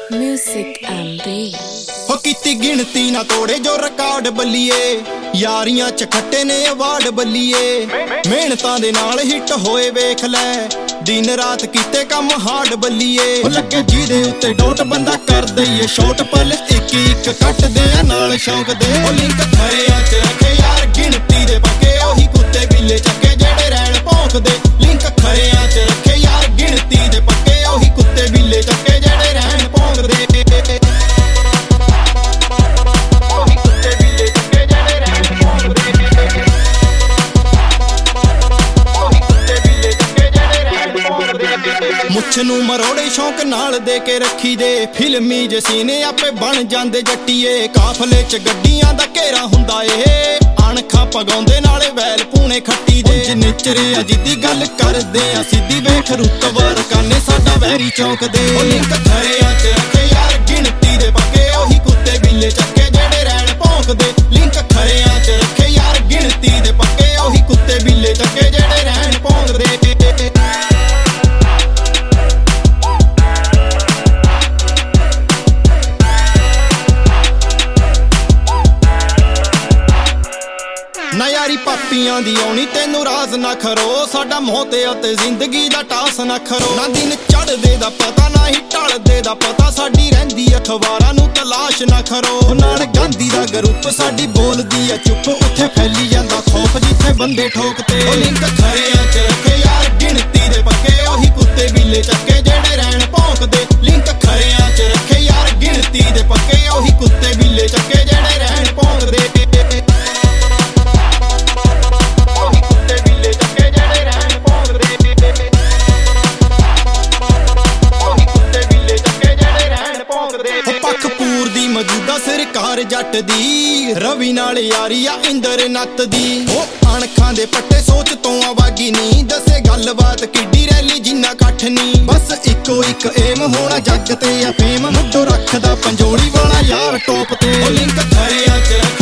Music and beat हो कीती गिनती ना तोड़े जो रिकॉर्ड बल्लीए यारियां च खट्टे ने अवार्ड बल्लीए मेहनतां दे नाल हिट होए वेख लै दिन रात कीते कम हार्ड बल्लीए लगे जीदे उत्ते डोट बंदा कर दईए शॉट पल एक एक कट दे नाल शौक दे लिंक खरेआं च रखे यार गिनती दे पक्के ओही कुत्ते बिल्ले चक्के जेड़े रैन भौंकदे लिंक खरेआं च रखे यार गिनती दे पक्के ओही कुत्ते बिल्ले चक्के जेड़े रैन भौंकदे मुछ नू मरोड़े शौक नाल दे के रखी दे फिल्मी जे सीने आपे बन जांदे जट्टीए काफले च गड्डियां दा घेरा हुंदा ए अणखां पगाउंदे नाले वैल पूने खट्टी दे जिन्ने चरे जिद्दी गल करदे आ सिद्धी वेख रुतवर काने साडा वैरी चौक दे लिंक खरेआं च रखे यार गिनती दे पक्के ओही कुत्ते बिल्ले चक्के जेड़े रैन भौंकदे लिंक खरेआं च रखे यार गिनती दे पक्के ओही कुत्ते बिल्ले चक्के जेड़े रैन भौंकदे ना यारी पापियां दी आउणी तेनू राज ना खरो साडा मोह ते अते जिंदगी दा टास ना खरो ना दिन चढ़दे दा पता ना ही ढलदे दा पता साडी रहिंदी अखबारां नू तलाश ना खरो नाल गांधी दा ग्रुप साडी बोलदी आ चुप उत्थे फैली जांदा खौफ जिथे बंदे ठोकते लिंक खरेआं च रखे यार गिनती दे पक्के ओही कुत्ते बिल्ले चक्के जेड़े रैन भौंकदे लिंक खरेआं च रखे यार गिनती दे पक्के ओही कुत्ते बिल्ले चक्के जेड़े रैन भौंकदे मौजूदा सरकार जट दी रवि नाल यारी आ इंदर नत दी अणखां दे पट्टे सोच तो आवागी नी दसे गलबात किड्डी रैली जिन्ना कट्ठ नी बस इको इक एम होना जग ते फेम मुड्डो रखदा पंजोड़ी वाला यार टॉप ते लिंक खरेआं च